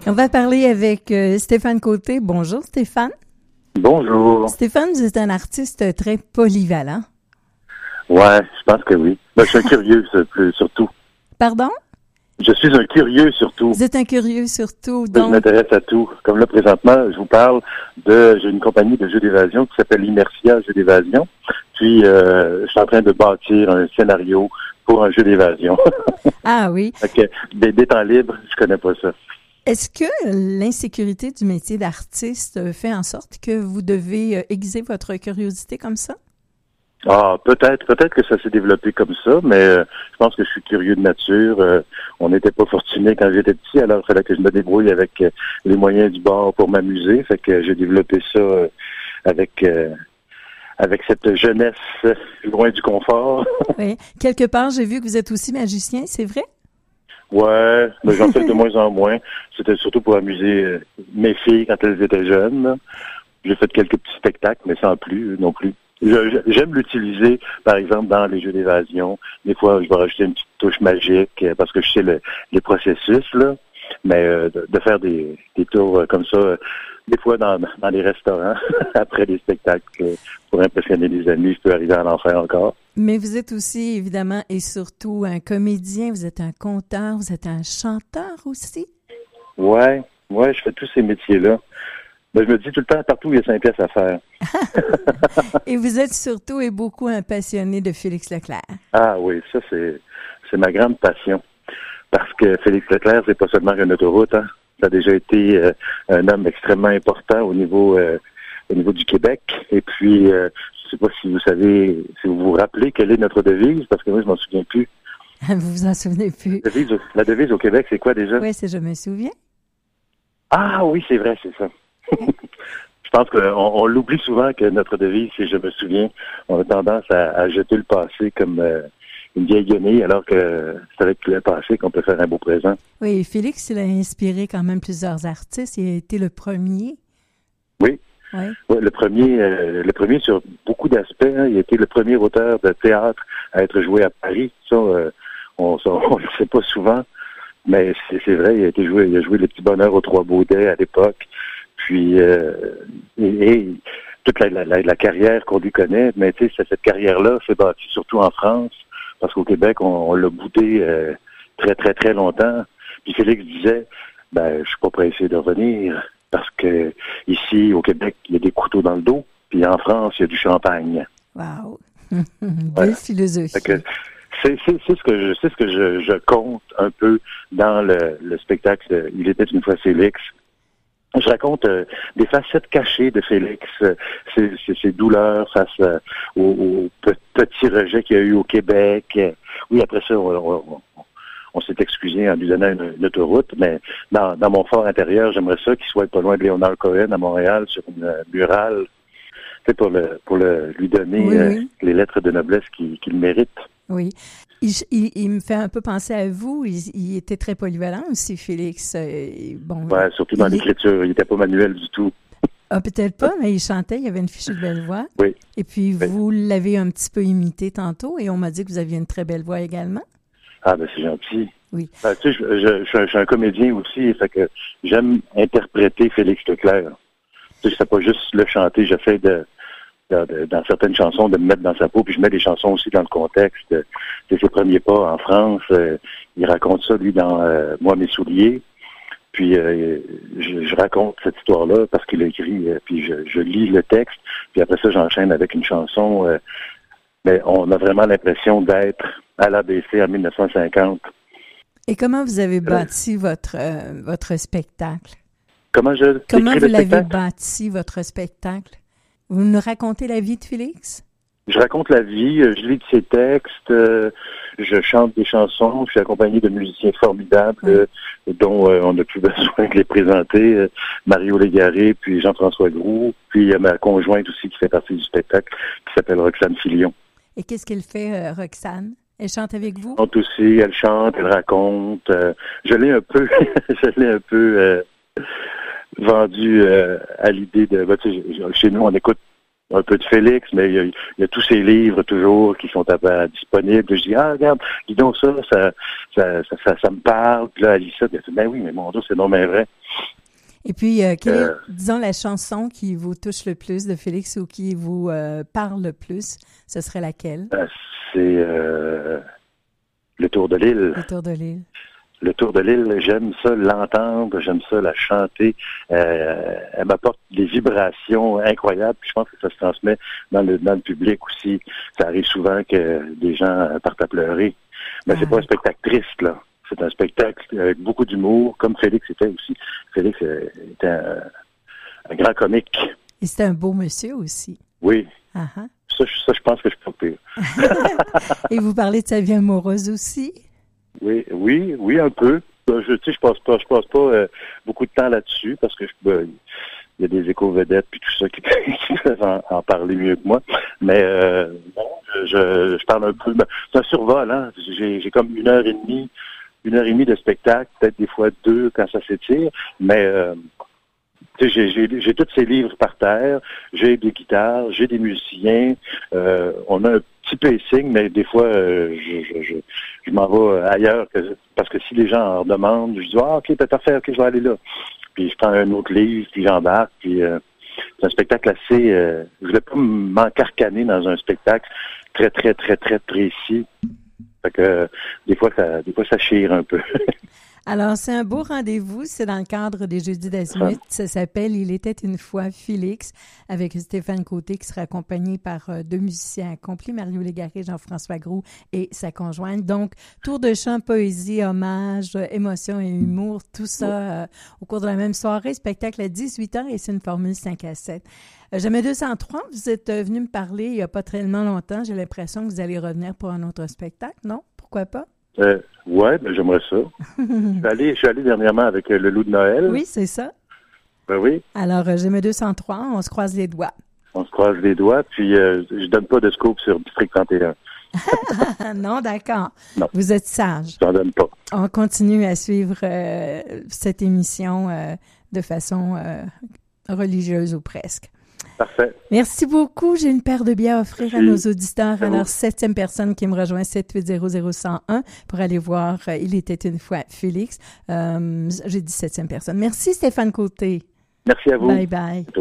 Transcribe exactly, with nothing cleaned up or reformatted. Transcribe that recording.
On va parler avec euh, Stéphane Côté. Bonjour Stéphane. Bonjour. Stéphane, vous êtes un artiste très polyvalent. Ouais, je pense que oui. Ben, je suis un curieux plus, surtout. Pardon? Je suis un curieux surtout. Vous êtes un curieux surtout, donc... Je m'intéresse à tout. Comme là, présentement, je vous parle de... J'ai une compagnie de jeux d'évasion qui s'appelle Immersia Jeux d'évasion. Puis, euh, je suis en train de bâtir un scénario pour un jeu d'évasion. Ah oui. Fait que des, des temps libres, je connais pas ça. Est-ce que l'insécurité du métier d'artiste fait en sorte que vous devez aiguiser votre curiosité comme ça? Ah, peut-être, peut-être que ça s'est développé comme ça, mais euh, je pense que je suis curieux de nature. Euh, on n'était pas fortunés quand j'étais petit, alors il fallait que je me débrouille avec euh, les moyens du bord pour m'amuser. Fait que j'ai développé ça euh, avec euh, avec cette jeunesse euh, loin du confort. Oui. Quelque part, j'ai vu que vous êtes aussi magicien, c'est vrai? Ouais, mais j'en fais de moins en moins. C'était surtout pour amuser euh, mes filles quand elles étaient jeunes. Là. J'ai fait quelques petits spectacles, mais sans plus non plus. Je, j'aime l'utiliser, par exemple, dans les jeux d'évasion. Des fois, je vais rajouter une petite touche magique euh, parce que je sais le, les processus, là. Mais euh, de, de faire des, des tours euh, comme ça, euh, des fois dans, dans les restaurants, après des spectacles, euh, pour impressionner les amis, je peux arriver à en faire encore. Mais vous êtes aussi, évidemment, et surtout un comédien, vous êtes un conteur, vous êtes un chanteur aussi? Ouais, ouais, je fais tous ces métiers-là. Ben, je me dis tout le temps, partout, il y a cinq pièces à faire. Et vous êtes surtout et beaucoup un passionné de Félix Leclerc. Ah oui, ça, c'est c'est ma grande passion. Parce que Félix Leclerc, c'est pas seulement une autoroute, hein. Ça a déjà été euh, un homme extrêmement important au niveau euh, au niveau du Québec. Et puis, euh, je sais pas si vous savez, si vous vous rappelez quelle est notre devise, parce que moi, je m'en souviens plus. Vous vous en souvenez plus? La devise, la devise au Québec, c'est quoi déjà? Oui, c'est « Je me souviens ». Ah oui, c'est vrai, c'est ça. Je pense qu'on on l'oublie souvent que notre devise, c'est « Je me souviens ». On a tendance à, à jeter le passé comme euh, une vieille guenille, alors que c'est avec le passé qu'on peut faire un beau présent. Oui, Félix, il a inspiré quand même plusieurs artistes. Il a été le premier. Oui. Oui. Oui, le premier, euh, le premier sur beaucoup d'aspects. Hein, il a été le premier auteur de théâtre à être joué à Paris. Ça, euh, on ne le sait pas souvent, mais c'est, c'est vrai. Il a été joué, il a joué Les Petits Bonheurs aux Trois Baudets à l'époque. Puis, euh, et, et toute la, la, la carrière qu'on lui connaît, mais tu sais, cette carrière-là s'est bâtie surtout en France, parce qu'au Québec, on, on l'a boudé euh, très, très, très longtemps. Puis Félix disait, ben, je suis pas pressé de revenir, parce que ici, au Québec, il y a des couteaux dans le dos, puis en France, il y a du champagne. Wow! Belle voilà. Philosophie. Fait que c'est, c'est, c'est ce que je, c'est ce que je, je compte un peu dans le, le spectacle Il était une fois Félix. Je raconte euh, des facettes cachées de Félix, euh, ses, ses, ses douleurs face euh, au, au petit rejet qu'il y a eu au Québec. Euh, oui, après ça, on, on, on s'est excusé en lui donnant une, une autoroute, mais dans, dans mon fort intérieur, j'aimerais ça qu'il soit pas loin de Léonard Cohen à Montréal sur une euh, murale, c'est pour le pour le lui donner oui, euh, oui. les lettres de noblesse qu'il, qu'il mérite. Oui. Il, il, il me fait un peu penser à vous. Il, il était très polyvalent aussi, Félix. Euh, bon, ouais, surtout dans il, l'écriture. Il n'était pas manuel du tout. Ah, peut-être pas, mais il chantait. Il avait une fichue de belle voix. Oui. Et puis, oui. vous l'avez un petit peu imité tantôt et on m'a dit que vous aviez une très belle voix également. Ah, ben c'est gentil. Oui. Ben, tu sais, je, je, je, je suis un comédien aussi, fait que j'aime interpréter Félix Leclerc. Tu sais, je fais pas juste le chanter, j'essaie de Dans, dans certaines chansons, de me mettre dans sa peau, puis je mets des chansons aussi dans le contexte de, de ses premiers pas en France. Euh, il raconte ça, lui, dans euh, Moi, mes souliers. Puis euh, je, je raconte cette histoire-là parce qu'il a écrit, euh, puis je, je lis le texte, puis après ça, j'enchaîne avec une chanson. Euh, mais on a vraiment l'impression d'être à l'A B C en dix-neuf cent cinquante. Et comment vous avez bâti euh, votre, euh, votre spectacle? Comment je Comment vous le l'avez spectacle? bâti, votre spectacle? Vous nous racontez la vie de Félix? Je raconte la vie, je lis de ses textes, euh, je chante des chansons, je suis accompagné de musiciens formidables, oui. euh, dont euh, on n'a plus besoin de les présenter, euh, Mario Légaré, puis Jean-François Groux, puis il y a ma conjointe aussi qui fait partie du spectacle, qui s'appelle Roxane Filion. Et qu'est-ce qu'elle fait, euh, Roxane? Elle chante avec vous? Elle chante aussi, elle chante, elle raconte. Euh, je l'ai un peu, je l'ai un peu euh, vendu euh, à l'idée de... Ben, tu sais, chez nous, on écoute un peu de Félix, mais il y a, il y a tous ses livres toujours qui sont à, à, disponibles. Je dis, ah, regarde, dis donc ça, ça, ça, ça, ça, ça me parle. Puis là, elle lit ça, puis elle dit, ben oui, mais mon Dieu, c'est non mais vrai. Et puis, euh, quelle Euh, est, disons, la chanson qui vous touche le plus de Félix ou qui vous euh, parle le plus? Ce serait laquelle? euh, c'est euh, le Tour de l'île. Le Tour de l'île. Le Tour de l'île, j'aime ça l'entendre, j'aime ça la chanter. Euh, elle m'apporte des vibrations incroyables. Puis je pense que ça se transmet dans le dans le public aussi. Ça arrive souvent que des gens partent à pleurer. Mais Ah. c'est pas un spectacle triste, là. C'est un spectacle avec beaucoup d'humour, comme Félix était aussi. Félix euh, était un, un grand comique. Et c'est un beau monsieur aussi. Oui. Ah, ah. Ça, je- ça, je pense que je peux pas pire. Et vous parlez de sa vie amoureuse aussi? Oui, oui, oui, un peu. Ben, Je, tu sais, je passe pas, je passe pas euh, beaucoup de temps là-dessus parce que je, ben, il y a des éco-vedettes puis tout ça qui, qui peuvent en, en parler mieux que moi. Mais euh, bon, je, je, je parle un peu. Ben, c'est un survol, hein. J'ai, j'ai comme une heure et demie, une heure et demie de spectacle, peut-être des fois deux quand ça s'étire. Mais euh, tu sais, j'ai, j'ai, j'ai tous ces livres par terre, j'ai des guitares, j'ai des musiciens, euh, on a un petit pacing, mais des fois, euh, je, je, je, je m'en vais ailleurs, que, parce que si les gens en demandent, je dis « Ah, ok, ben, parfait, ok, je vais aller là ». Puis je prends un autre livre, puis j'embarque, puis euh, c'est un spectacle assez... Euh, je voulais pas m'encarcaner dans un spectacle très, très, très, très précis. Fait que euh, des fois, ça, des fois, ça chire un peu. Alors, c'est un beau rendez-vous. C'est dans le cadre des Jeudis d'Azimut. Ça s'appelle « Il était une fois Félix » avec Stéphane Côté qui sera accompagné par euh, deux musiciens accomplis, Mario Légaré, Jean-François Groux et sa conjointe. Donc, tour de chant, poésie, hommage, euh, émotion et humour, tout ça euh, au cours de la même soirée. Spectacle à dix-huit heures et c'est une formule cinq à sept. Euh, Jamais deux cent trois, vous êtes euh, venu me parler il n'y a pas tellement longtemps. J'ai l'impression que vous allez revenir pour un autre spectacle, non? Pourquoi pas? Euh, ouais, ben, j'aimerais ça. je, suis allé, je suis allé dernièrement avec euh, le Loup de Noël. Oui, c'est ça. Ben oui. Alors, euh, Jamais deux cent trois, on se croise les doigts. On se croise les doigts, puis euh, je donne pas de scoop sur District trente et un. Non, d'accord. Non. Vous êtes sage. Je n'en donne pas. On continue à suivre euh, cette émission euh, de façon euh, religieuse ou presque. Parfait. Merci beaucoup. J'ai une paire de billets à offrir Merci. à nos auditeurs. À Alors, vous. septième personne qui me rejoint, sept huit zéro zéro un zéro un pour aller voir euh, Il était une fois Félix. Euh, j'ai dit septième personne. Merci Stéphane Côté. Merci à vous. Bye bye.